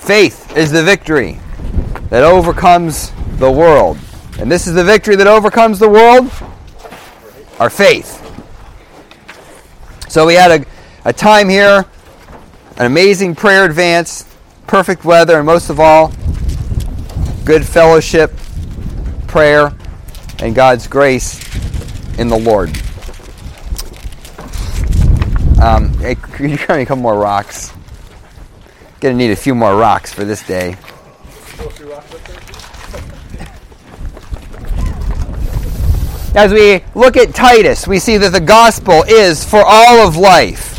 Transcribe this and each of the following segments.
Faith is the victory that overcomes the world. And this is the victory that overcomes the world, our faith. So we had a time here, an amazing prayer advance, perfect weather, and most of all, good fellowship, prayer, and God's grace in the Lord. Hey, could you grab me a couple more rocks? Gonna need a few more rocks for this day. As we look at Titus, we see that the gospel is for all of life.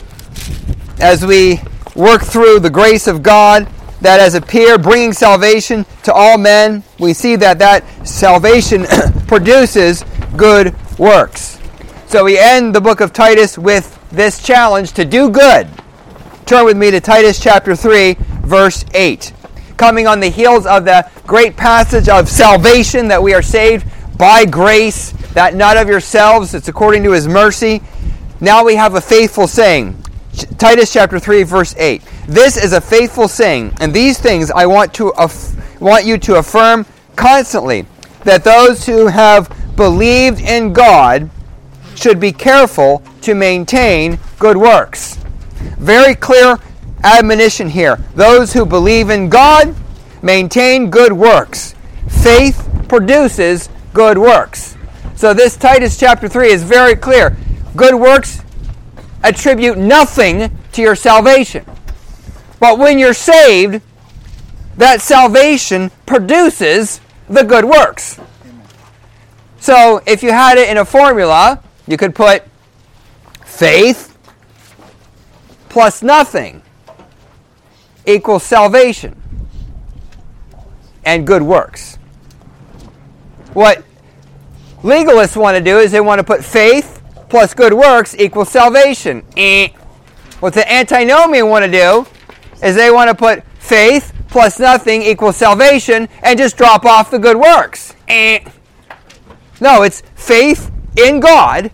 As we work through the grace of God that has appeared, bringing salvation to all men, we see that salvation produces good works. So we end the book of Titus with this challenge to do good. Turn with me to Titus chapter 3, verse 8. Coming on the heels of the great passage of salvation, that we are saved by grace, that not of yourselves, it's according to His mercy. Now we have a faithful saying. Titus chapter 3, verse 8. This is a faithful saying, and these things I want you to affirm constantly, that those who have believed in God should be careful to maintain good works. Very clear admonition here. Those who believe in God maintain good works. Faith produces good works. So this Titus chapter 3 is very clear. Good works attribute nothing to your salvation. But when you're saved, that salvation produces the good works. So if you had it in a formula, you could put faith plus nothing equals salvation and good works. What legalists want to do is they want to put faith plus good works equals salvation. What the antinomian want to do is they want to put faith plus nothing equals salvation and just drop off the good works. No, it's faith in God.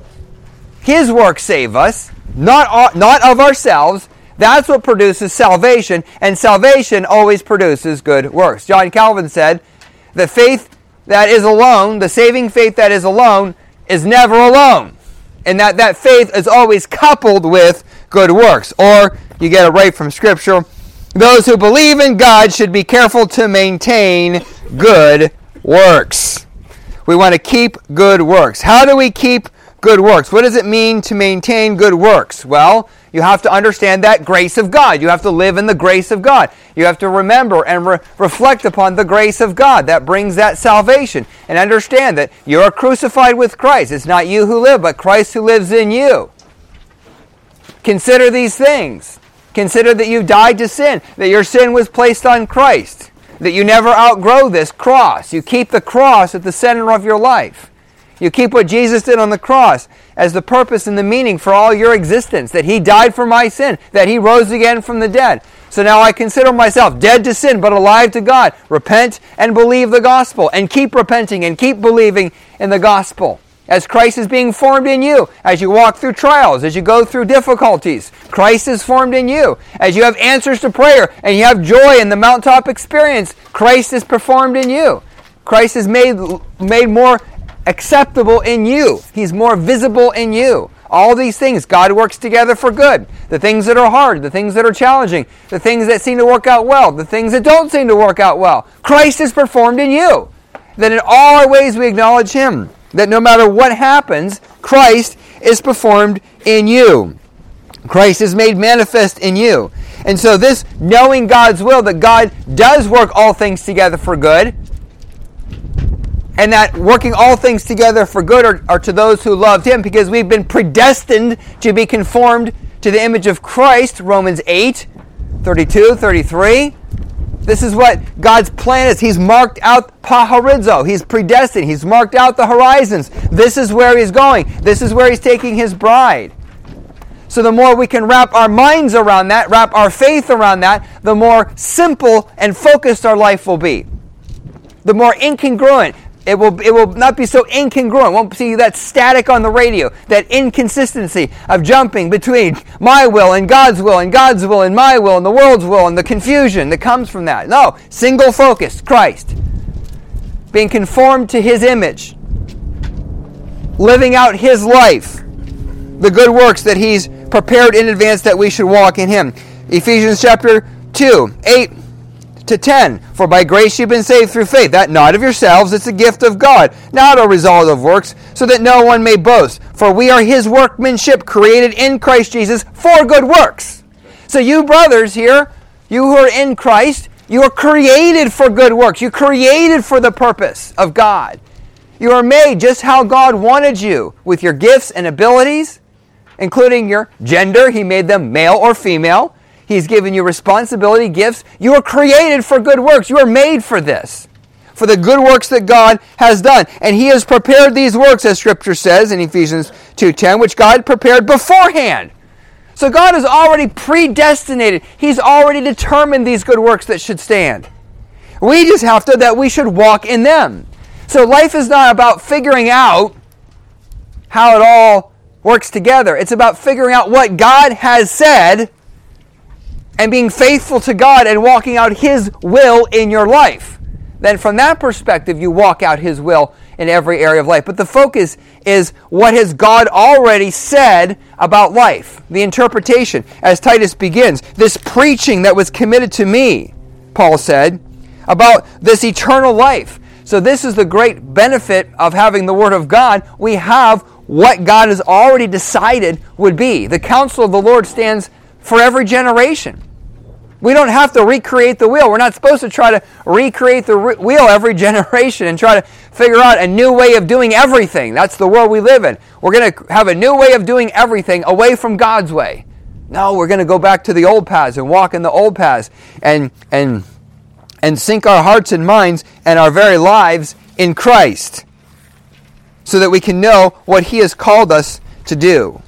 His works save us, not of ourselves. That's what produces salvation, and salvation always produces good works. John Calvin said, the faith that is alone, the saving faith that is alone, is never alone. And that faith is always coupled with good works. Or, you get it right from Scripture, those who believe in God should be careful to maintain good works. We want to keep good works. How do we keep good works? What does it mean to maintain good works? Well, you have to understand that grace of God. You have to live in the grace of God. You have to remember and reflect upon the grace of God that brings that salvation. And understand that you are crucified with Christ. It's not you who live, but Christ who lives in you. Consider these things. Consider that you died to sin, that your sin was placed on Christ, that you never outgrow this cross. You keep the cross at the center of your life. You keep what Jesus did on the cross as the purpose and the meaning for all your existence, that He died for my sin, that He rose again from the dead. So now I consider myself dead to sin, but alive to God. Repent and believe the gospel, and keep repenting and keep believing in the gospel. As Christ is being formed in you, as you walk through trials, as you go through difficulties, Christ is formed in you. As you have answers to prayer and you have joy in the mountaintop experience, Christ is performed in you. Christ is made more acceptable in you. He's more visible in you. All these things, God works together for good. The things that are hard, the things that are challenging, the things that seem to work out well, the things that don't seem to work out well. Christ is performed in you. That in all our ways we acknowledge Him. That no matter what happens, Christ is performed in you. Christ is made manifest in you. And so this knowing God's will, that God does work all things together for good, and that working all things together for good are to those who loved Him, because we've been predestined to be conformed to the image of Christ, Romans 8, 32, 33. This is what God's plan is. He's marked out paharizo. He's predestined. He's marked out the horizons. This is where He's going. This is where He's taking His bride. So the more we can wrap our minds around that, wrap our faith around that, the more simple and focused our life will be. The more incongruent, It will not be so incongruent. Won't see that static on the radio, that inconsistency of jumping between my will and God's will and God's will and my will and the world's will and the confusion that comes from that. No, single focus, Christ. Being conformed to His image. Living out His life. The good works that He's prepared in advance that we should walk in Him. Ephesians chapter 2, 8 to 10. For by grace you've been saved through faith, that not of yourselves, it's a gift of God, not a result of works, so that no one may boast. For we are His workmanship, created in Christ Jesus for good works. So you brothers here, you who are in Christ, you are created for good works. You're created for the purpose of God. You are made just how God wanted you, with your gifts and abilities, including your gender. He made them male or female. He's given you responsibility, gifts. You are created for good works. You are made for this, for the good works that God has done. And He has prepared these works, as Scripture says in Ephesians 2:10, which God prepared beforehand. So God has already predestinated. He's already determined these good works that should stand. We just have to, that we should walk in them. So life is not about figuring out how it all works together. It's about figuring out what God has said and being faithful to God and walking out His will in your life. Then from that perspective, you walk out His will in every area of life. But the focus is, what has God already said about life? The interpretation, as Titus begins, this preaching that was committed to me, Paul said, about this eternal life. So this is the great benefit of having the Word of God. We have what God has already decided would be. The counsel of the Lord stands for every generation. We don't have to recreate the wheel. We're not supposed to try to recreate the wheel every generation and try to figure out a new way of doing everything. That's the world we live in. We're going to have a new way of doing everything away from God's way. No, we're going to go back to the old paths and walk in the old paths and sink our hearts and minds and our very lives in Christ, so that we can know what He has called us to do.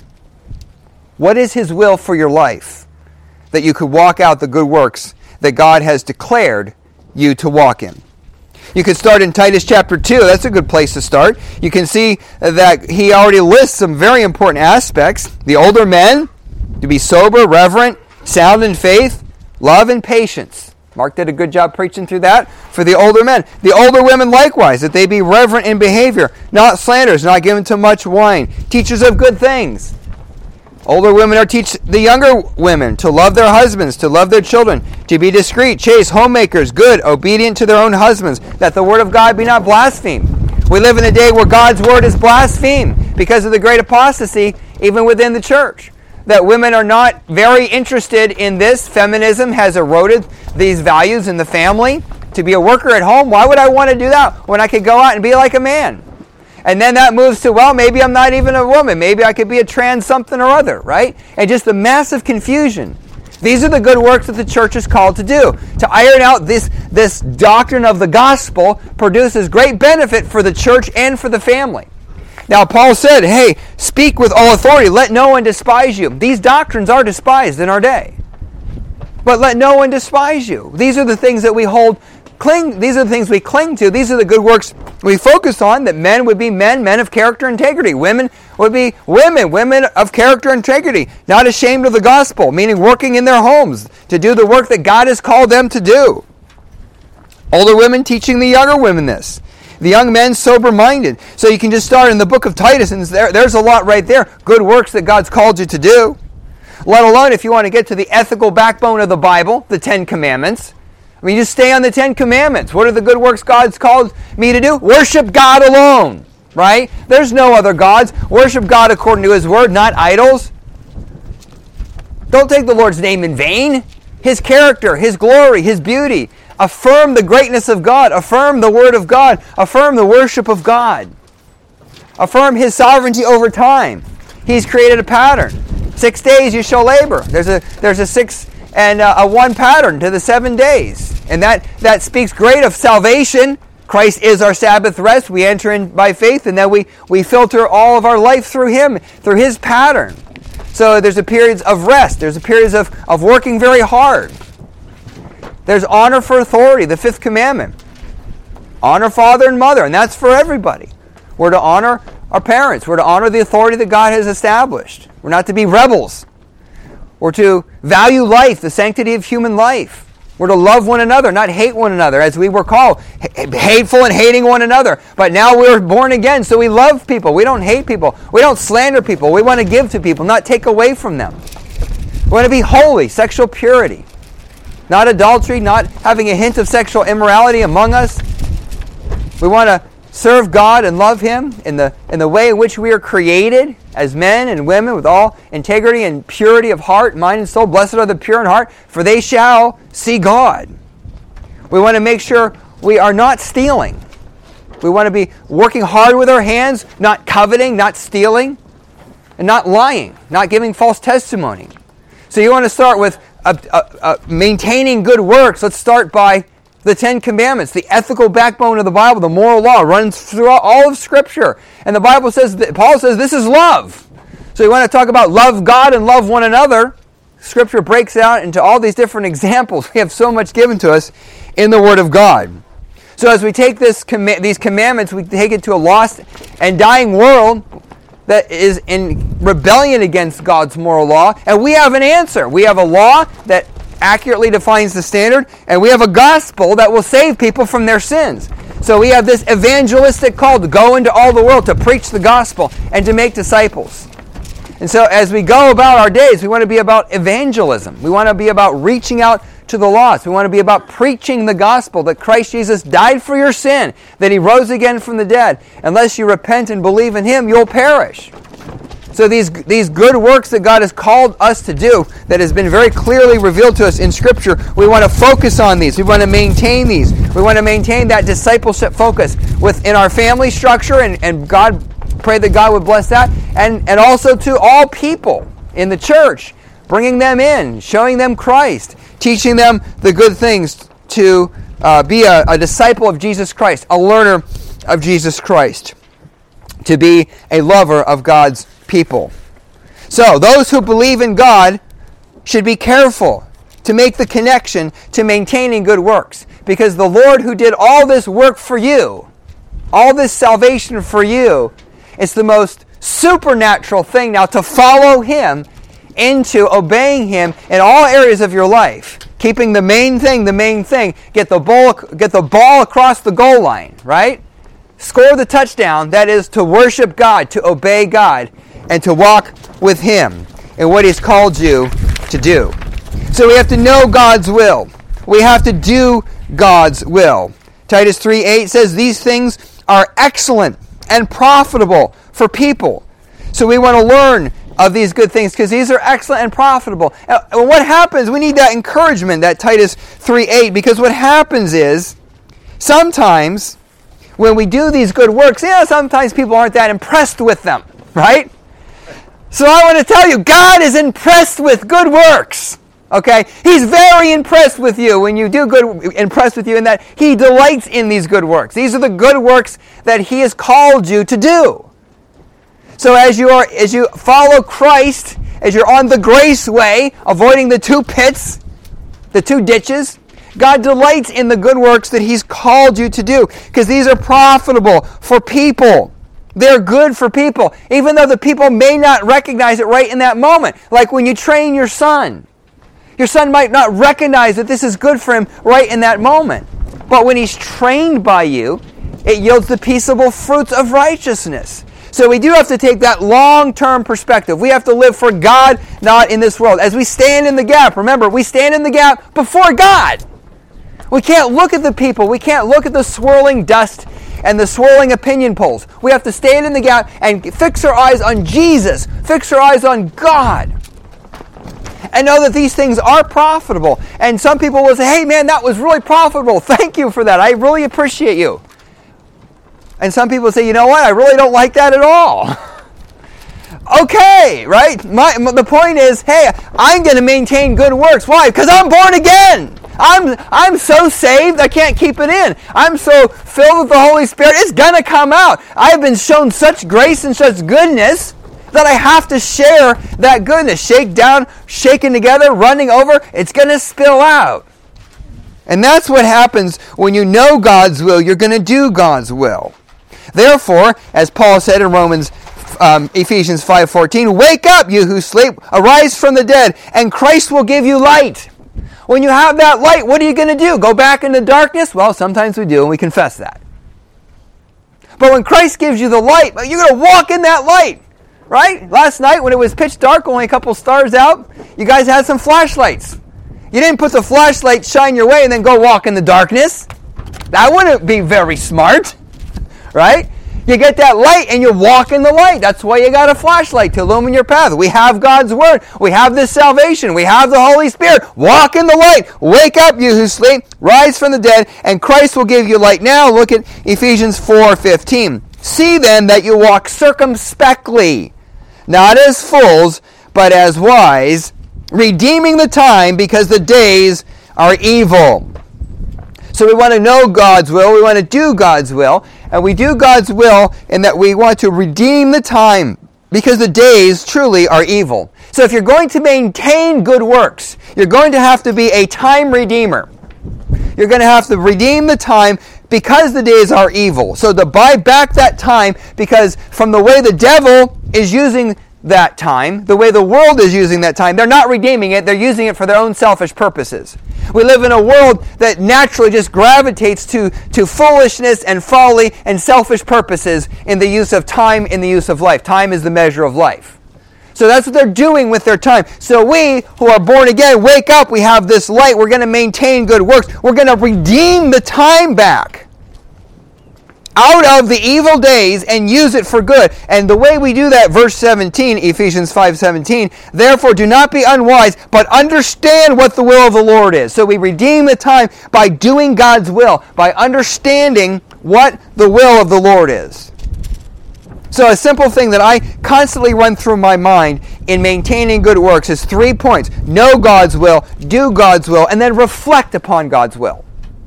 What is His will for your life? That you could walk out the good works that God has declared you to walk in. You could start in Titus chapter 2. That's a good place to start. You can see that he already lists some very important aspects. The older men, to be sober, reverent, sound in faith, love, and patience. Mark did a good job preaching through that for the older men. The older women likewise, that they be reverent in behavior, not slanderers, not given to much wine, teachers of good things. Older women are teach the younger women to love their husbands, to love their children, to be discreet, chaste, homemakers, good, obedient to their own husbands, that the word of God be not blasphemed. We live in a day where God's word is blasphemed because of the great apostasy even within the church. That women are not very interested in this. Feminism has eroded these values in the family. To be a worker at home, why would I want to do that when I could go out and be like a man? And then that moves to, well, maybe I'm not even a woman. Maybe I could be a trans something or other, right? And just the massive confusion. These are the good works that the church is called to do. To iron out this doctrine of the gospel produces great benefit for the church and for the family. Now, Paul said, hey, speak with all authority. Let no one despise you. These doctrines are despised in our day. But let no one despise you. These are the things that we these are the things we cling to. These are the good works we focus on, that men would be men of character and integrity. Women would be women of character and integrity, not ashamed of the gospel, meaning working in their homes to do the work that God has called them to do. Older women teaching the younger women this. The young men sober-minded. So you can just start in the book of Titus, and there's a lot right there. Good works that God's called you to do. Let alone if you want to get to the ethical backbone of the Bible, the Ten Commandments. I mean, just stay on the Ten Commandments. What are the good works God's called me to do? Worship God alone, right? There's no other gods. Worship God according to His Word, not idols. Don't take the Lord's name in vain. His character, His glory, His beauty. Affirm the greatness of God. Affirm the Word of God. Affirm the worship of God. Affirm His sovereignty over time. He's created a pattern. 6 days you shall labor. There's a 6 and a 1 pattern to the 7 days. And that speaks great of salvation. Christ is our Sabbath rest. We enter in by faith, and then we filter all of our life through Him, through His pattern. So there's a periods of rest. There's a periods of working very hard. There's honor for authority, the 5th commandment. Honor father and mother, and that's for everybody. We're to honor our parents. We're to honor the authority that God has established. We're not to be rebels. We're to value life, the sanctity of human life. We're to love one another, not hate one another, as we were called, hateful and hating one another. But now we're born again, so we love people. We don't hate people. We don't slander people. We want to give to people, not take away from them. We want to be holy, sexual purity. Not adultery, not having a hint of sexual immorality among us. We want to serve God and love Him in the way in which we are created as men and women with all integrity and purity of heart, mind, and soul. Blessed are the pure in heart, for they shall see God. We want to make sure we are not stealing. We want to be working hard with our hands, not coveting, not stealing, and not lying, not giving false testimony. So you want to start with maintaining good works. Let's start by the Ten Commandments, the ethical backbone of the Bible, the moral law, runs throughout all of Scripture. And the Bible says, Paul says, this is love. So you want to talk about love God and love one another. Scripture breaks out into all these different examples. We have so much given to us in the Word of God. So as we take these commandments, we take it to a lost and dying world that is in rebellion against God's moral law. And we have an answer. We have a law that accurately defines the standard, and we have a gospel that will save people from their sins. So we have this evangelistic call to go into all the world, to preach the gospel, and to make disciples. And so as we go about our days, we want to be about evangelism. We want to be about reaching out to the lost. We want to be about preaching the gospel, that Christ Jesus died for your sin, that He rose again from the dead. Unless you repent and believe in Him, you'll perish. So these good works that God has called us to do, that has been very clearly revealed to us in Scripture, we want to focus on these. We want to maintain these. We want to maintain that discipleship focus within our family structure, and God, pray that God would bless that, and also to all people in the church, bringing them in, showing them Christ, teaching them the good things to be a disciple of Jesus Christ, a learner of Jesus Christ, to be a lover of God's people. So, those who believe in God should be careful to make the connection to maintaining good works. Because the Lord who did all this work for you, all this salvation for you, it's the most supernatural thing now to follow Him into obeying Him in all areas of your life. Keeping the main thing, get the ball across the goal line, right? Score the touchdown, that is to worship God, to obey God, and to walk with Him in what He's called you to do. So we have to know God's will. We have to do God's will. Titus 3:8 says these things are excellent and profitable for people. So we want to learn of these good things because these are excellent and profitable. And what happens, we need that encouragement, that Titus 3:8, because what happens is sometimes when we do these good works, sometimes people aren't that impressed with them, right? So I want to tell you, God is impressed with good works. Okay? He's very impressed with you when you do good, impressed with you in that He delights in these good works. These are the good works that He has called you to do. So as you follow Christ, as you're on the grace way, avoiding the two pits, the two ditches, God delights in the good works that He's called you to do, because these are profitable for people. They're good for people, even though the people may not recognize it right in that moment. Like when you train your son. Your son might not recognize that this is good for him right in that moment. But when he's trained by you, it yields the peaceable fruits of righteousness. So we do have to take that long-term perspective. We have to live for God, not in this world. As we stand in the gap, remember, we stand in the gap before God. We can't look at the people. We can't look at the swirling dust and the swirling opinion polls. We have to stand in the gap and fix our eyes on Jesus. Fix our eyes on God. And know that these things are profitable. And some people will say, hey man, that was really profitable. Thank you for that. I really appreciate you. And some people say, you know what? I really don't like that at all. Okay, right? The point is, hey, I'm going to maintain good works. Why? Because I'm born again. I'm so saved, I can't keep it in. I'm so filled with the Holy Spirit, it's going to come out. I've been shown such grace and such goodness that I have to share that goodness. Shake down, shaken together, running over, it's going to spill out. And that's what happens when you know God's will. You're going to do God's will. Therefore, as Paul said in Ephesians 5:14, wake up, you who sleep, arise from the dead, and Christ will give you light. When you have that light, what are you going to do? Go back into darkness? Well, sometimes we do, and we confess that. But when Christ gives you the light, you're going to walk in that light, right? Last night when it was pitch dark, only a couple stars out, you guys had some flashlights. You didn't put the flashlight shine your way and then go walk in the darkness. That wouldn't be very smart, right? You get that light and you walk in the light. That's why you got a flashlight to illumine your path. We have God's Word. We have this salvation. We have the Holy Spirit. Walk in the light. Wake up, you who sleep. Rise from the dead, and Christ will give you light. Now look at Ephesians 4:15. See then that you walk circumspectly, not as fools, but as wise, redeeming the time because the days are evil. So we want to know God's will. We want to do God's will. And we do God's will in that we want to redeem the time because the days truly are evil. So if you're going to maintain good works, you're going to have to be a time redeemer. You're going to have to redeem the time because the days are evil. So to buy back that time, because from the way the devil is using that time, the way the world is using that time, they're not redeeming it, they're using it for their own selfish purposes. We live in a world that naturally just gravitates to foolishness and folly and selfish purposes in the use of time, in the use of life. Time is the measure of life. So that's what they're doing with their time. So we, who are born again, wake up, we have this light, we're going to maintain good works, we're going to redeem the time back out of the evil days and use it for good. And the way we do that, verse 17, Ephesians 5:17, therefore do not be unwise, but understand what the will of the Lord is. So we redeem the time by doing God's will, by understanding what the will of the Lord is. So a simple thing that I constantly run through my mind in maintaining good works is 3 points. Know God's will, do God's will, and then reflect upon God's will.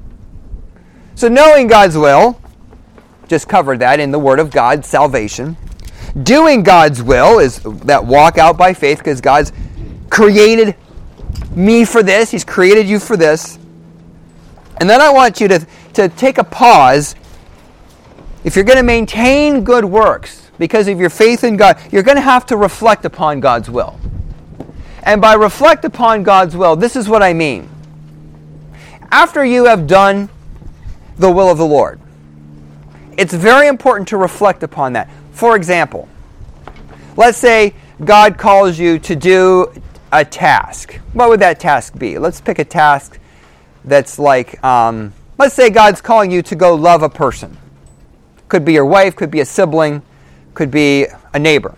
So knowing God's will, just covered that in the Word of God, salvation. Doing God's will is that walk out by faith because God's created me for this. He's created you for this. And then I want you to take a pause. If you're going to maintain good works because of your faith in God, you're going to have to reflect upon God's will. And by reflect upon God's will, this is what I mean. After you have done the will of the Lord, it's very important to reflect upon that. For example, let's say God calls you to do a task. What would that task be? Let's pick a task that's like, let's say God's calling you to go love a person. Could be your wife, could be a sibling, could be a neighbor.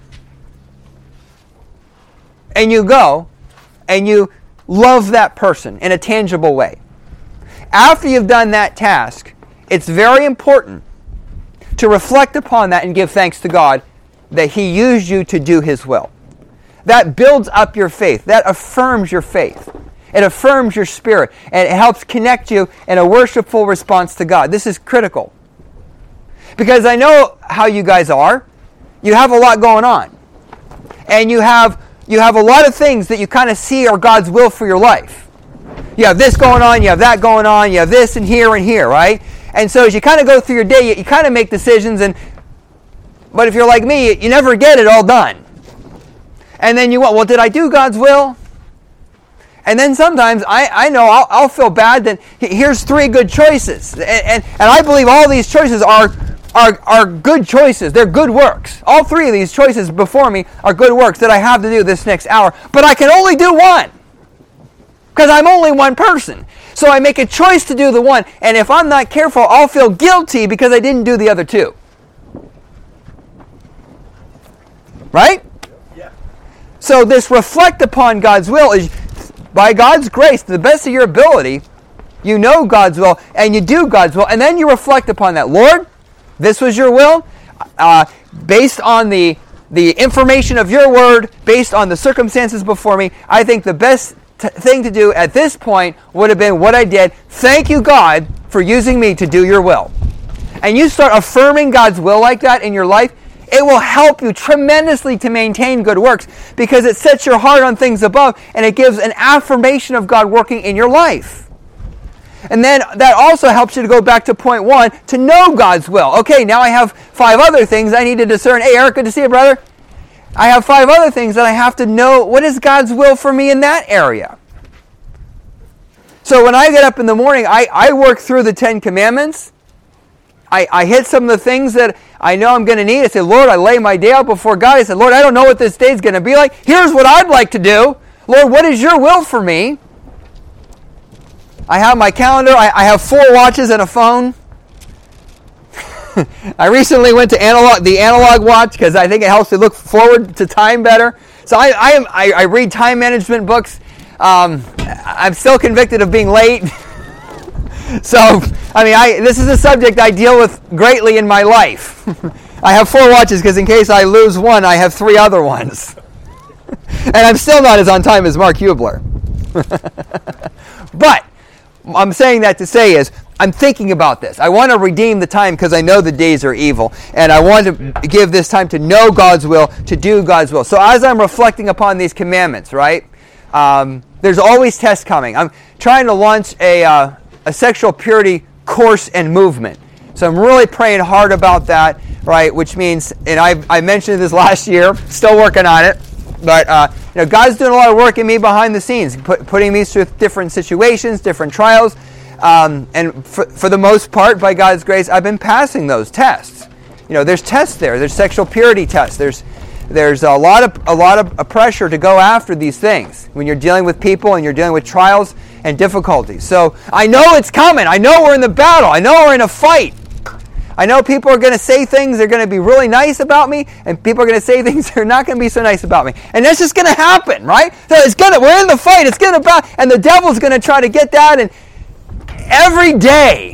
And you go and you love that person in a tangible way. After you've done that task, it's very important to reflect upon that and give thanks to God that He used you to do His will. That builds up your faith. That affirms your faith. It affirms your spirit. And it helps connect you in a worshipful response to God. This is critical. Because I know how you guys are. You have a lot going on. And you have a lot of things that you kind of see are God's will for your life. You have this going on, you have that going on, you have this and here, right? And so as you kind of go through your day, you kind of make decisions, but if you're like me, you never get it all done. And then you want, well, did I do God's will? And then sometimes I know I'll feel bad that here's 3 good choices. And I believe all these choices are good choices. They're good works. All 3 of these choices before me are good works that I have to do this next hour. But I can only do one. Because I'm only one person. So I make a choice to do the one. And if I'm not careful, I'll feel guilty because I didn't do the other 2. Right? Yeah. So this reflect upon God's will is, by God's grace, to the best of your ability, you know God's will and you do God's will. And then you reflect upon that. Lord, this was your will. Based on the information of your word, based on the circumstances before me, I think the best thing to do at this point would have been what I did. Thank you, God, for using me to do your will. And you start affirming God's will like that in your life, it will help you tremendously to maintain good works because it sets your heart on things above and it gives an affirmation of God working in your life. And then that also helps you to go back to point 1, to know God's will. Okay, now I have 5 other things I need to discern. Hey, Eric, good to see you, brother. I have 5 other things that I have to know. What is God's will for me in that area? So when I get up in the morning, I work through the 10 Commandments. I hit some of the things that I know I'm going to need. I say, Lord, I lay my day out before God. I said, Lord, I don't know what this day is going to be like. Here's what I'd like to do. Lord, what is your will for me? I have my calendar. I have 4 watches and a phone. I recently went to the analog watch because I think it helps me look forward to time better. So I read time management books. I'm still convicted of being late. So, this is a subject I deal with greatly in my life. I have 4 watches because in case I lose one, I have 3 other ones. And I'm still not as on time as Mark Hubler. But I'm saying that to say is, I'm thinking about this. I want to redeem the time because I know the days are evil. And I want to give this time to know God's will, to do God's will. So as I'm reflecting upon these commandments, right, there's always tests coming. I'm trying to launch a sexual purity course and movement. So I'm really praying hard about that, right, which means, and I mentioned this last year, still working on it, but God's doing a lot of work in me behind the scenes, putting me through different situations, different trials, and for the most part, by God's grace, I've been passing those tests. There's tests there. There's sexual purity tests. There's a lot of pressure to go after these things when you're dealing with people and you're dealing with trials and difficulties. So I know it's coming. I know we're in the battle. I know we're in a fight. I know people are going to say things that are going to be really nice about me, and people are going to say things that are not going to be so nice about me. And that's just going to happen, right? So we're in the fight. It's going to and the devil's going to try to get that. And every day,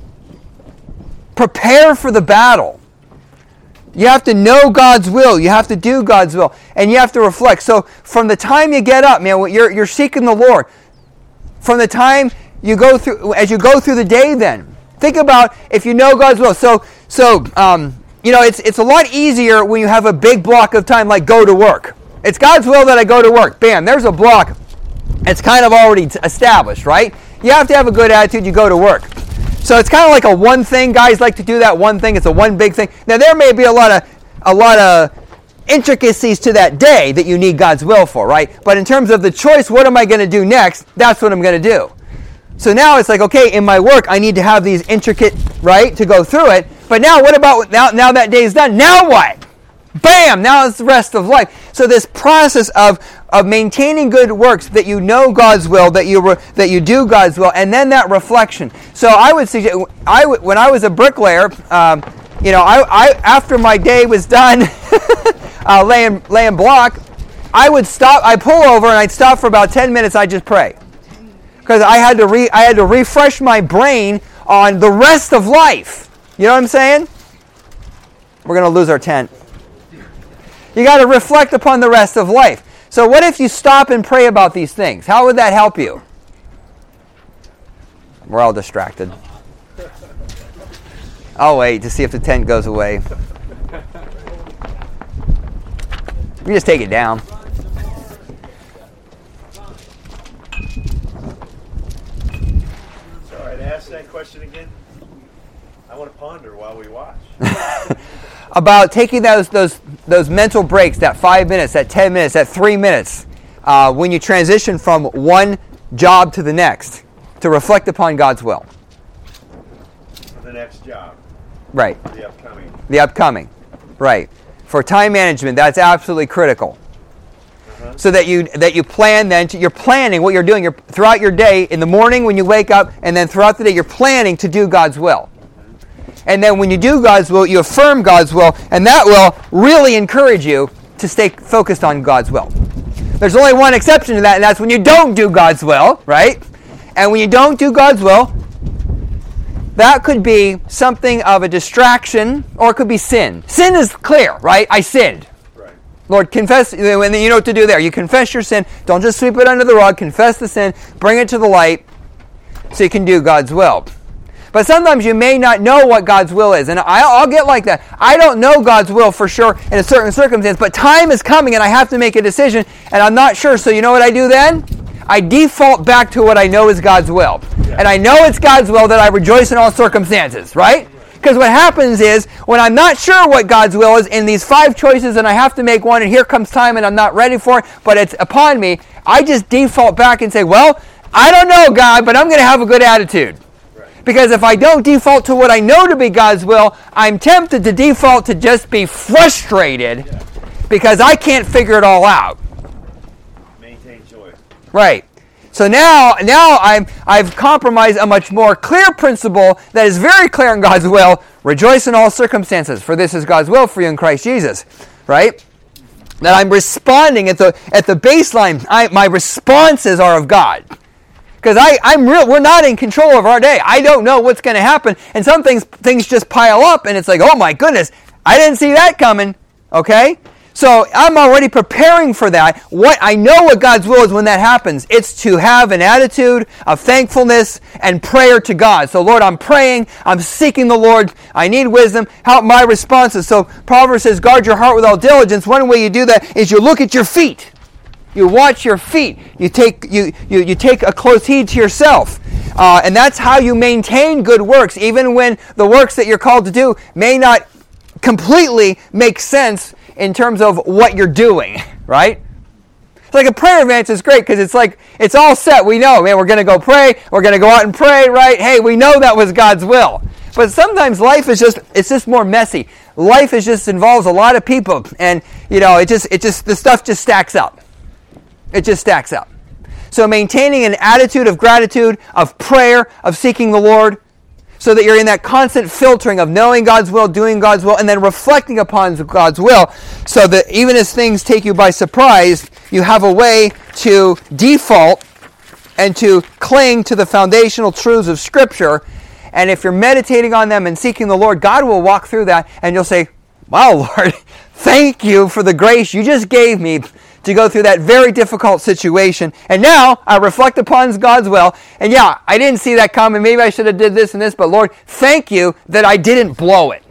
prepare for the battle. You have to know God's will. You have to do God's will. And you have to reflect. So from the time you get up, man, you're seeking the Lord. From the time you go through, as you go through the day then, think about if you know God's will. So it's a lot easier when you have a big block of time like go to work. It's God's will that I go to work. Bam, there's a block. It's kind of already established, right? You have to have a good attitude. You go to work. So it's kind of like a one thing. Guys like to do that one thing. It's a one big thing. Now there may be a lot of intricacies to that day that you need God's will for, right? But in terms of the choice, what am I going to do next? That's what I'm going to do. So now it's like, okay, in my work, I need to have these intricate, right, to go through it. But now what about, now that day is done, now what? Bam! Now it's the rest of life. So this process of maintaining good works, that you know God's will, that you do God's will, and then that reflection. So I would suggest, when I was a bricklayer, after my day was done laying block, I would stop. I pull over and I'd stop for about 10 minutes. I'd just pray, because I had to refresh my brain on the rest of life. You know what I'm saying? We're going to lose our tent. You got to reflect upon the rest of life. So what if you stop and pray about these things? How would that help you? We're all distracted. I'll wait to see if the tent goes away. We just take it down. Sorry, to ask that question again. I want to ponder while we watch. About taking those mental breaks, that 5 minutes, that 10 minutes, that 3 minutes, when you transition from one job to the next, to reflect upon God's will. For the next job. Right. The upcoming. Right. For time management, that's absolutely critical. So that you plan then, you're planning what you're doing throughout your day, in the morning when you wake up, and then throughout the day you're planning to do God's will. And then when you do God's will, you affirm God's will, and that will really encourage you to stay focused on God's will. There's only one exception to that, and that's when you don't do God's will, right? And when you don't do God's will, that could be something of a distraction, or it could be sin. Sin is clear, right? I sinned. Right. Lord, confess, you know what to do there. You confess your sin. Don't just sweep it under the rug. Confess the sin. Bring it to the light so you can do God's will. But sometimes you may not know what God's will is. And I'll get like that. I don't know God's will for sure in a certain circumstance, but time is coming and I have to make a decision, and I'm not sure. So you know what I do then? I default back to what I know is God's will. Yeah. and I know it's God's will that I rejoice in all circumstances, right? Because what happens is, when I'm not sure what God's will is in these 5 choices and I have to make one and here comes time and I'm not ready for it, but it's upon me, I just default back and say, well, I don't know, God, but I'm going to have a good attitude. Because if I don't default to what I know to be God's will, I'm tempted to default to just be frustrated because I can't figure it all out. Maintain choice. Right. So now I've compromised a much more clear principle that is very clear in God's will. Rejoice in all circumstances, for this is God's will for you in Christ Jesus. Right? That I'm responding at the baseline. My responses are of God. Because we're not in control of our day. I don't know what's going to happen. And some things just pile up and it's like, oh my goodness, I didn't see that coming. Okay? So I'm already preparing for that. I know what God's will is when that happens. It's to have an attitude of thankfulness and prayer to God. So Lord, I'm praying. I'm seeking the Lord. I need wisdom. Help my responses. So Proverbs says, guard your heart with all diligence. One way you do that is you look at your feet. You watch your feet. You take a close heed to yourself. And that's how you maintain good works, even when the works that you're called to do may not completely make sense in terms of what you're doing, right? It's like a prayer advance is great because it's like, it's all set. We know, man, we're going to go pray. We're going to go out and pray, right? Hey, we know that was God's will. But sometimes life is just more messy. Life involves a lot of people. And, the stuff just stacks up. It just stacks up. So maintaining an attitude of gratitude, of prayer, of seeking the Lord, so that you're in that constant filtering of knowing God's will, doing God's will, and then reflecting upon God's will, so that even as things take you by surprise, you have a way to default and to cling to the foundational truths of Scripture. And if you're meditating on them and seeking the Lord, God will walk through that, and you'll say, wow, Lord, thank you for the grace you just gave me to go through that very difficult situation. And now I reflect upon God's will. And yeah, I didn't see that coming. Maybe I should have did this and this. But Lord, thank you that I didn't blow it.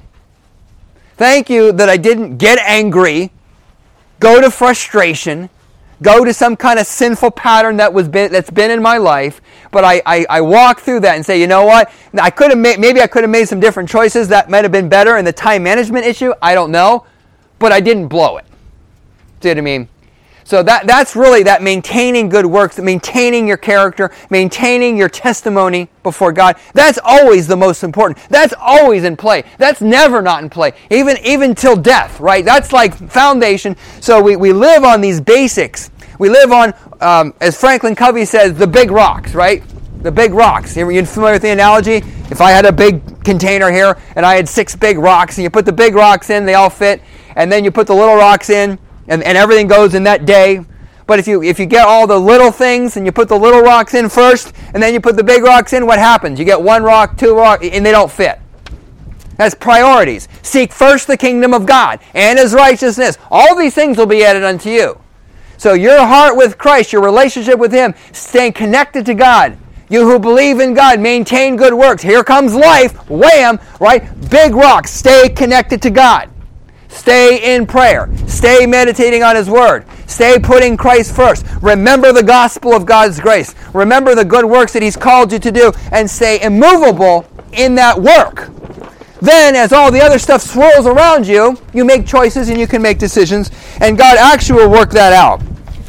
Thank you that I didn't get angry, go to frustration, go to some kind of sinful pattern that's been in my life. But I walk through that and say, you know what? Maybe I could have made some different choices that might have been better in the time management issue. I don't know. But I didn't blow it. See what I mean? So that's really that maintaining good works, maintaining your character, maintaining your testimony before God. That's always the most important. That's always in play. That's never not in play, even till death, right? That's like foundation. So we live on these basics. We live on, as Franklin Covey says, the big rocks, right? The big rocks. You familiar with the analogy? If I had a big container here and I had 6 big rocks, and you put the big rocks in, they all fit, and then you put the little rocks in, and everything goes in that day. But if you get all the little things and you put the little rocks in first and then you put the big rocks in, what happens? You get 1 rock, 2 rocks, and they don't fit. That's priorities. Seek first the kingdom of God and His righteousness. All these things will be added unto you. So your heart with Christ, your relationship with Him, staying connected to God. You who believe in God, maintain good works. Here comes life. Wham! Right? Big rocks. Stay connected to God. Stay in prayer. Stay meditating on His Word. Stay putting Christ first. Remember the gospel of God's grace. Remember the good works that He's called you to do, and stay immovable in that work. Then, as all the other stuff swirls around you, you make choices and you can make decisions, and God actually will work that out.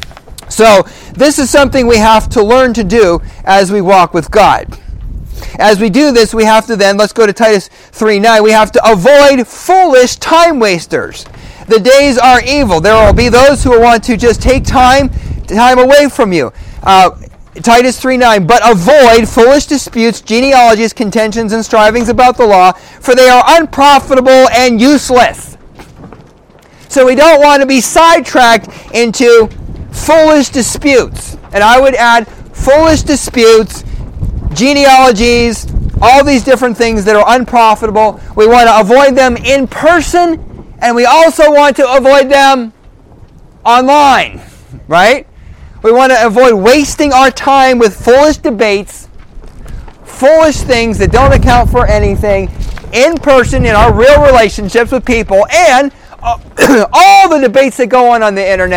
So, this is something we have to learn to do as we walk with God. As we do this, we have to then, let's go to Titus 3:9, we have to avoid foolish time wasters. The days are evil. There will be those who will want to just take time away from you. Titus 3:9, but avoid foolish disputes, genealogies, contentions, and strivings about the law, for they are unprofitable and useless. So we don't want to be sidetracked into foolish disputes. And I would add foolish disputes, genealogies, all these different things that are unprofitable. We want to avoid them in person, and we also want to avoid them online, right? We want to avoid wasting our time with foolish debates, foolish things that don't account for anything, in person, in our real relationships with people, and all the debates that go on the internet.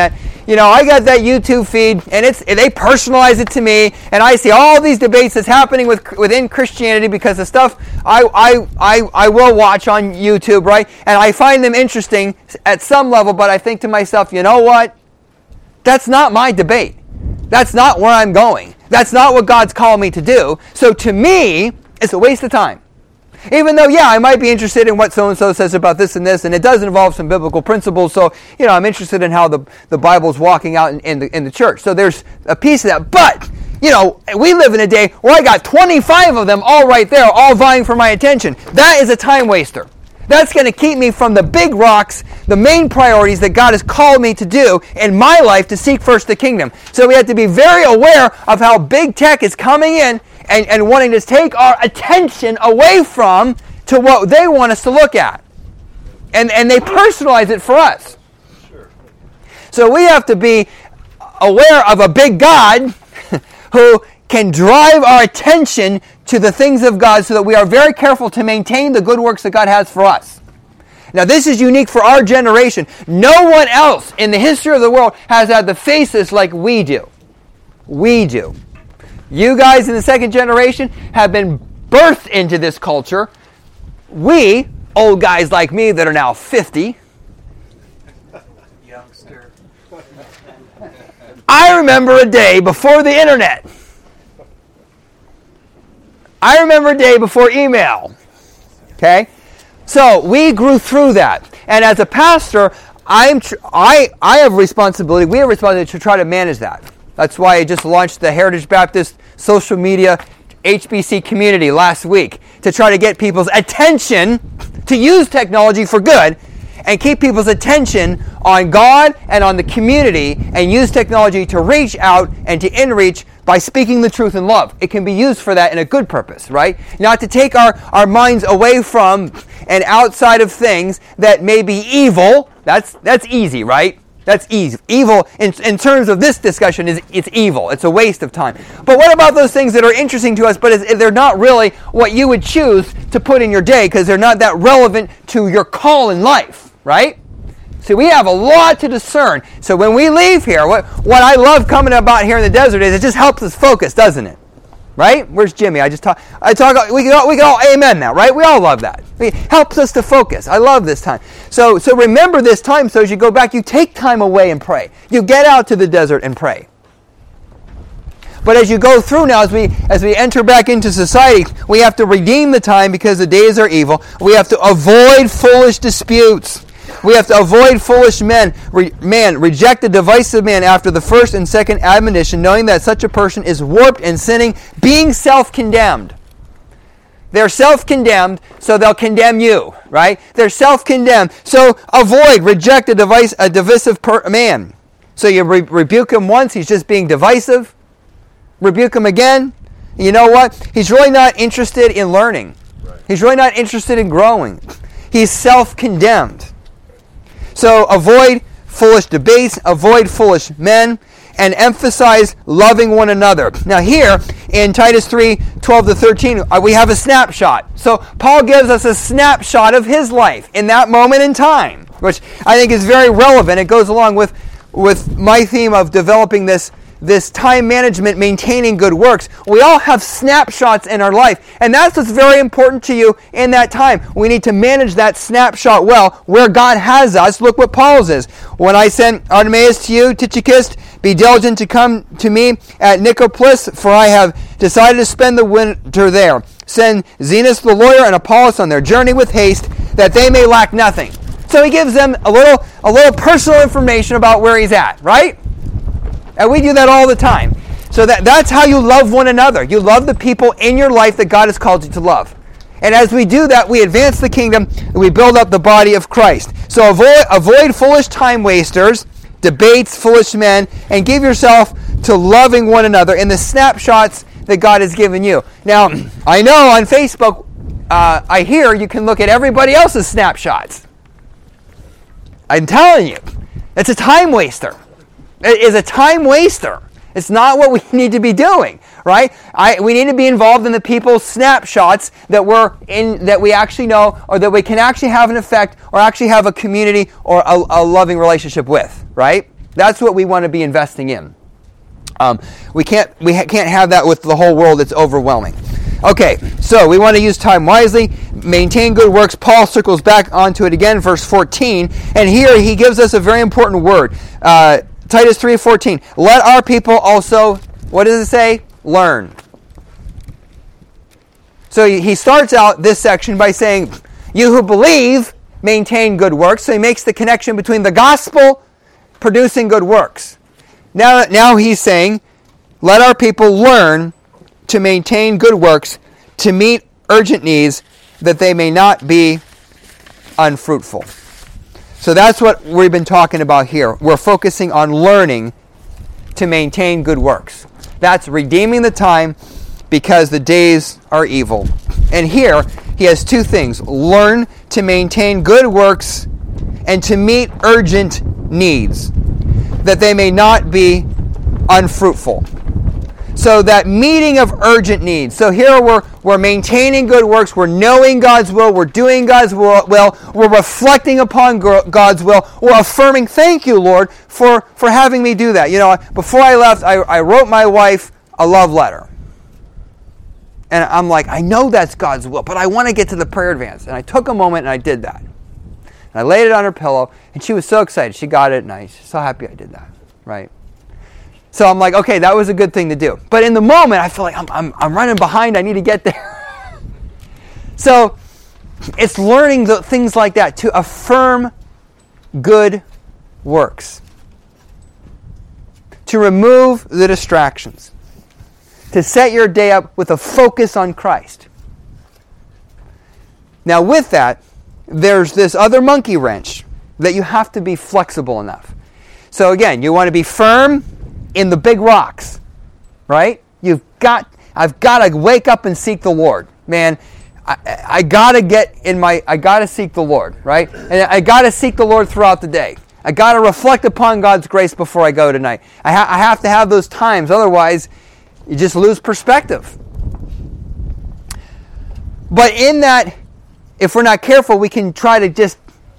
I got that YouTube feed, and they personalize it to me, and I see all these debates that's happening within Christianity because the stuff I will watch on YouTube, right? And I find them interesting at some level, but I think to myself, you know what? That's not my debate. That's not where I'm going. That's not what God's called me to do. So to me, it's a waste of time. Even though, I might be interested in what so-and-so says about this, and it does involve some biblical principles, so, I'm interested in how the Bible's walking out in the church. So there's a piece of that. But, we live in a day where I got 25 of them all right there, all vying for my attention. That is a time waster. That's going to keep me from the big rocks, the main priorities that God has called me to do in my life to seek first the kingdom. So we have to be very aware of how big tech is coming in and wanting to take our attention away from to what they want us to look at. And they personalize it for us. Sure. So we have to be aware of a big God who can drive our attention to the things of God so that we are very careful to maintain the good works that God has for us. Now, this is unique for our generation. No one else in the history of the world has had the faces like we do. We do. You guys in the second generation have been birthed into this culture. We, old guys like me that are now 50, youngster. I remember a day before the internet. I remember a day before email. Okay? So we grew through that. And as a pastor, I have responsibility, we have responsibility to try to manage that. That's why I just launched the Heritage Baptist social media HBC community last week to try to get people's attention to use technology for good and keep people's attention on God and on the community and use technology to reach out and to in-reach by speaking the truth in love. It can be used for that in a good purpose, right? Not to take our minds away from and outside of things that may be evil. That's easy, right? That's easy. Evil, in terms of this discussion, it's evil. It's a waste of time. But what about those things that are interesting to us, but they're not really what you would choose to put in your day because they're not that relevant to your call in life, right? See, we have a lot to discern. So when we leave here, what I love coming about here in the desert is it just helps us focus, doesn't it? Right? Where's Jimmy? We can all amen that, right? We all love that. It helps us to focus. I love this time. So remember this time, so as you go back, you take time away and pray. You get out to the desert and pray. But as you go through now, as we enter back into society, we have to redeem the time because the days are evil. We have to avoid foolish disputes. We have to avoid foolish men. Reject the divisive man after the first and second admonition, knowing that such a person is warped and sinning, being self-condemned. They're self-condemned, so they'll condemn you, right? They're self-condemned. So reject a divisive man. So you rebuke him once, he's just being divisive. Rebuke him again. You know what? He's really not interested in learning. Right. He's really not interested in growing. He's self-condemned. So avoid foolish debates, avoid foolish men, and emphasize loving one another. Now here, in Titus 3:12-13, we have a snapshot. So Paul gives us a snapshot of his life in that moment in time, which I think is very relevant. It goes along with my theme of developing this time management, maintaining good works. We all have snapshots in our life, and that's what's very important to you in that time. We need to manage that snapshot well, where God has us. Look what Paul says. When I sent Artemas to you, Tychicus, be diligent to come to me at Nicopolis, for I have decided to spend the winter there. Send Zenas the lawyer and Apollos on their journey with haste, that they may lack nothing. So he gives them a little personal information about where he's at, right? And we do that all the time. So that's how you love one another. You love the people in your life that God has called you to love. And as we do that, we advance the kingdom and we build up the body of Christ. So avoid foolish time wasters, debates, foolish men, and give yourself to loving one another in the snapshots that God has given you. Now, I know on Facebook, I hear you can look at everybody else's snapshots. I'm telling you, it's a time waster. It is a time waster. It's not what we need to be doing, right? We need to be involved in the people's snapshots that we actually know, or that we can actually have an effect, or actually have a community or a loving relationship with, right? That's what we want to be investing in. We can't have that with the whole world. It's overwhelming. Okay, so we want to use time wisely, maintain good works. Paul circles back onto it again, verse 14, and here he gives us a very important word. Titus 3:14. Let our people also, what does it say? Learn. So he starts out this section by saying, you who believe, maintain good works. So he makes the connection between the gospel producing good works. Now he's saying, let our people learn to maintain good works, to meet urgent needs, that they may not be unfruitful. So that's what we've been talking about here. We're focusing on learning to maintain good works. That's redeeming the time because the days are evil. And here, he has two things. Learn to maintain good works and to meet urgent needs, that they may not be unfruitful. So that meeting of urgent needs. So here we're maintaining good works. We're knowing God's will. We're doing God's will. We're reflecting upon God's will. We're affirming, thank you, Lord, for having me do that. You know, before I left, I wrote my wife a love letter. And I'm like, I know that's God's will, but I want to get to the prayer advance. And I took a moment and I did that. And I laid it on her pillow, and she was so excited. She got it, and I was so happy I did that, right? So I'm like, okay, that was a good thing to do. But in the moment, I feel like I'm running behind. I need to get there. So it's learning the things like that to affirm good works, to remove the distractions, to set your day up with a focus on Christ. Now with that, there's this other monkey wrench that you have to be flexible enough. So again, you want to be firm in the big rocks, right? I've got to wake up and seek the Lord. Man, I got to seek the Lord, right? And I got to seek the Lord throughout the day. I got to reflect upon God's grace before I go tonight. I have to have those times, otherwise you just lose perspective. But in that, if we're not careful, we can try to just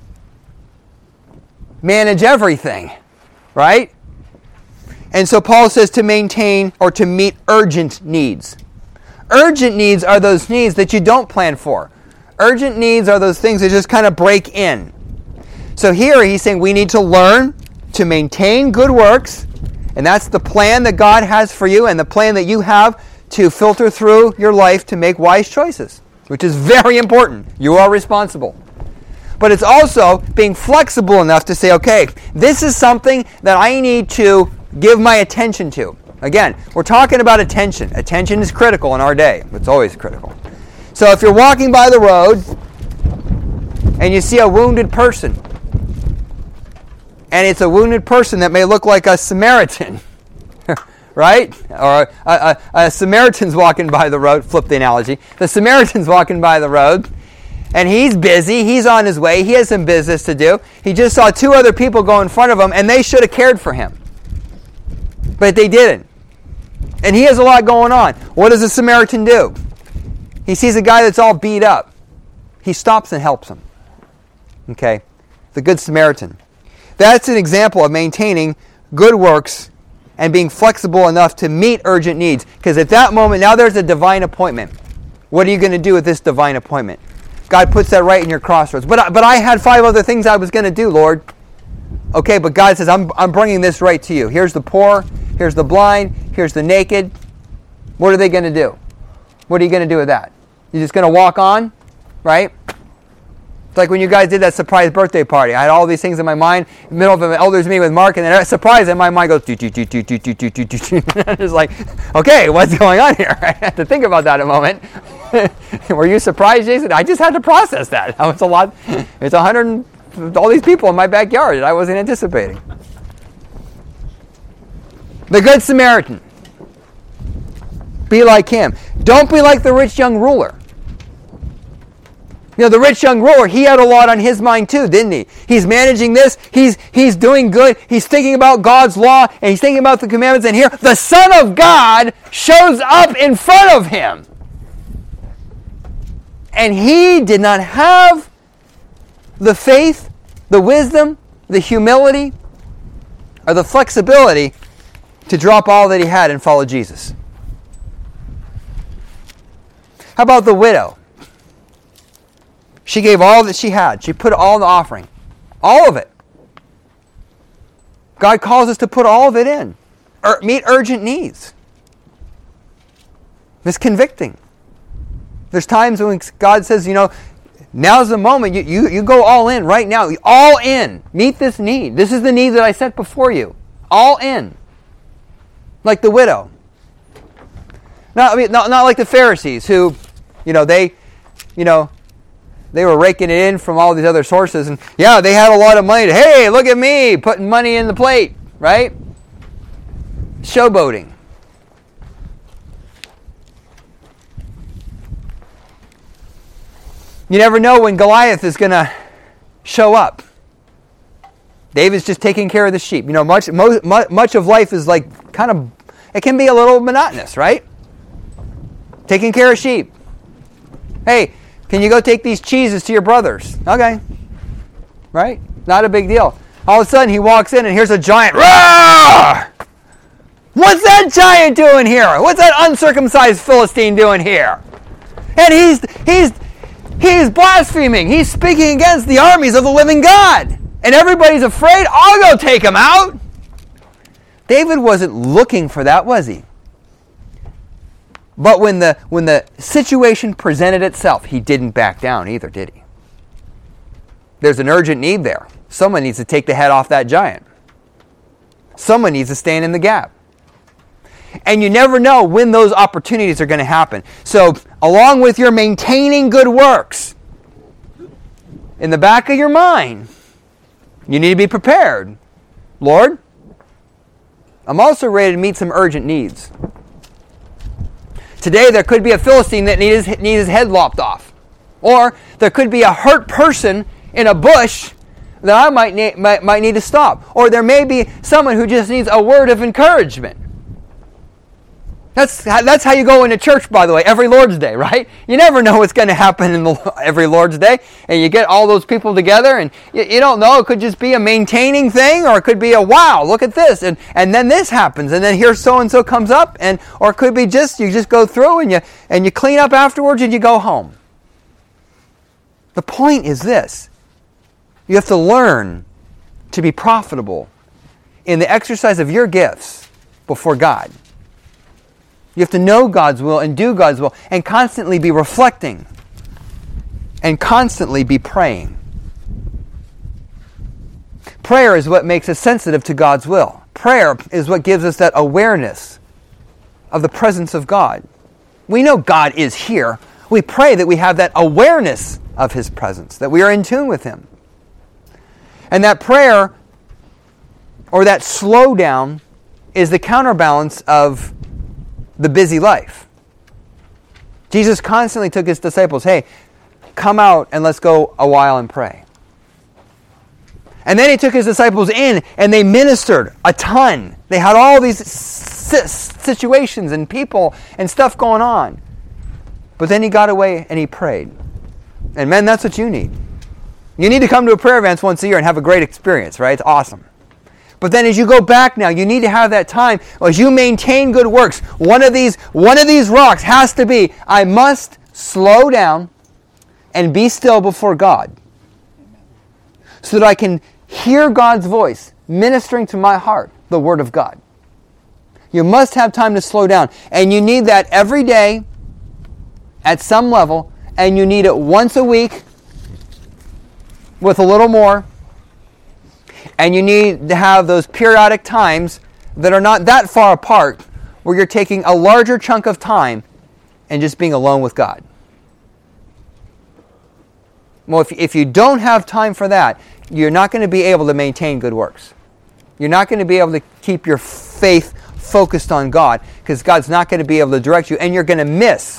manage everything, right? And so Paul says to maintain or to meet urgent needs. Urgent needs are those needs that you don't plan for. Urgent needs are those things that just kind of break in. So here he's saying we need to learn to maintain good works, and that's the plan that God has for you and the plan that you have to filter through your life to make wise choices, which is very important. You are responsible. But it's also being flexible enough to say, okay, this is something that I need to give my attention to. Again, we're talking about attention. Attention is critical in our day. It's always critical. So if you're walking by the road and you see a wounded person, and it's a wounded person that may look like a Samaritan, right? Or a Samaritan's walking by the road, flip the analogy. The Samaritan's walking by the road, and he's busy, he's on his way, he has some business to do. He just saw two other people go in front of him, and they should have cared for him. But they didn't. And he has a lot going on. What does the Samaritan do? He sees a guy that's all beat up. He stops and helps him. Okay? The Good Samaritan. That's an example of maintaining good works and being flexible enough to meet urgent needs. Because at that moment, now there's a divine appointment. What are you going to do with this divine appointment? God puts that right in your crossroads. But I had 5 other things I was going to do, Lord. Okay, but God says, I'm bringing this right to you. Here's the poor, here's the blind, here's the naked. What are they going to do? What are you going to do with that? You're just going to walk on, right? It's like when you guys did that surprise birthday party. I had all these things in my mind. In the middle of an elders meeting with Mark, and then a surprise in my mind goes, it's like, okay, what's going on here? I had to think about that a moment. Were you surprised, Jason? I just had to process that. That was a lot. It's 100 all these people in my backyard that I wasn't anticipating. The Good Samaritan. Be like him. Don't be like the rich young ruler. You know, the rich young ruler, he had a lot on his mind too, didn't he? He's managing this. He's doing good. He's thinking about God's law, and he's thinking about the commandments. And here, the Son of God shows up in front of him. And he did not have the faith, the wisdom, the humility, or the flexibility to drop all that he had and follow Jesus? How about the widow? She gave all that she had. She put it all in the offering. All of it. God calls us to put all of it in. Meet urgent needs. It's convicting. There's times when God says, now's the moment. You go all in right now. All in. Meet this need. This is the need that I set before you. All in. Like the widow. Not like the Pharisees who, they were raking it in from all these other sources. And they had a lot of money. Hey, look at me, putting money in the plate, right? Showboating. You never know when Goliath is going to show up. David's just taking care of the sheep. Much of life is like it can be a little monotonous, right? Taking care of sheep. Hey, can you go take these cheeses to your brothers? Okay. Right? Not a big deal. All of a sudden he walks in and here's a giant. Roar! What's that giant doing here? What's that uncircumcised Philistine doing here? And he's blaspheming. He's speaking against the armies of the living God. And everybody's afraid. I'll go take him out. David wasn't looking for that, was he? But when the situation presented itself, he didn't back down either, did he? There's an urgent need there. Someone needs to take the head off that giant. Someone needs to stand in the gap. And you never know when those opportunities are going to happen. So, along with your maintaining good works, in the back of your mind, you need to be prepared. Lord, I'm also ready to meet some urgent needs. Today there could be a Philistine that needs his head lopped off. Or there could be a hurt person in a bush that I might need to stop. Or there may be someone who just needs a word of encouragement. That's how you go into church, by the way, every Lord's Day, right? You never know what's going to happen every Lord's Day. And you get all those people together and you don't know. It could just be a maintaining thing, or it could be a, wow, look at this. And then this happens. And then here so-and-so comes up. Or it could be you just go through and you clean up afterwards and you go home. The point is this. You have to learn to be profitable in the exercise of your gifts before God. You have to know God's will and do God's will and constantly be reflecting and constantly be praying. Prayer is what makes us sensitive to God's will. Prayer is what gives us that awareness of the presence of God. We know God is here. We pray that we have that awareness of His presence, that we are in tune with Him. And that prayer, or that slowdown, is the counterbalance of the busy life. Jesus constantly took His disciples, hey, come out and let's go a while and pray. And then He took His disciples in and they ministered a ton. They had all these situations and people and stuff going on. But then He got away and He prayed. And men, that's what you need. You need to come to a prayer event once a year and have a great experience, right? It's awesome. But then as you go back now, you need to have that time as you maintain good works. One of these rocks has to be, I must slow down and be still before God so that I can hear God's voice ministering to my heart, the Word of God. You must have time to slow down. And you need that every day at some level, and you need it once a week with a little more. And you need to have those periodic times that are not that far apart where you're taking a larger chunk of time and just being alone with God. Well, if you don't have time for that, you're not going to be able to maintain good works. You're not going to be able to keep your faith focused on God because God's not going to be able to direct you, and you're going to miss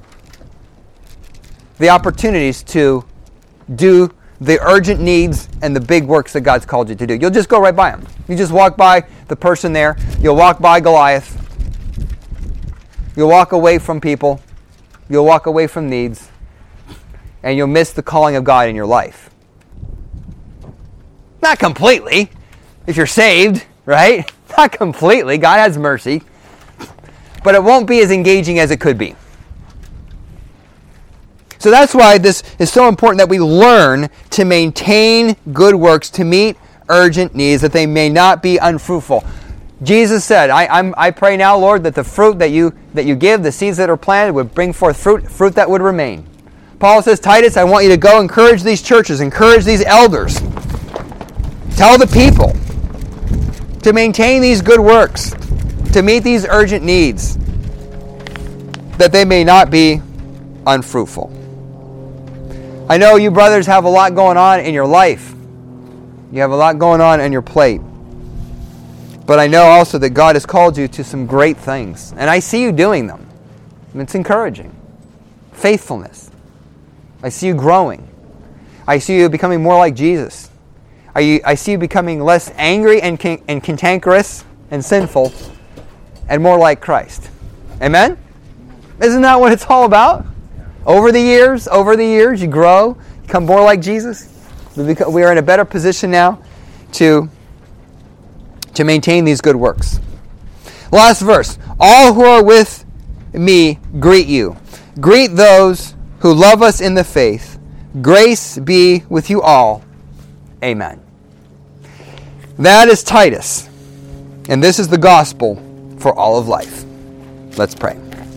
the opportunities to do the urgent needs and the big works that God's called you to do. You'll just go right by them. You just walk by the person there. You'll walk by Goliath. You'll walk away from people. You'll walk away from needs. And you'll miss the calling of God in your life. Not completely, if you're saved, right? Not completely. God has mercy. But it won't be as engaging as it could be. So that's why this is so important that we learn to maintain good works to meet urgent needs, that they may not be unfruitful. Jesus said, I pray now, Lord, that the fruit that you give, the seeds that are planted, would bring forth fruit that would remain. Paul says, Titus, I want you to go encourage these churches, encourage these elders. Tell the people to maintain these good works, to meet these urgent needs, that they may not be unfruitful. I know you brothers have a lot going on in your life. You have a lot going on in your plate. But I know also that God has called you to some great things. And I see you doing them. And it's encouraging. Faithfulness. I see you growing. I see you becoming more like Jesus. I see you becoming less angry and cantankerous and sinful and more like Christ. Amen? Isn't that what it's all about? Over the years, you grow, become more like Jesus. We are in a better position now to maintain these good works. Last verse. All who are with me greet you. Greet those who love us in the faith. Grace be with you all. Amen. That is Titus. And this is the gospel for all of life. Let's pray.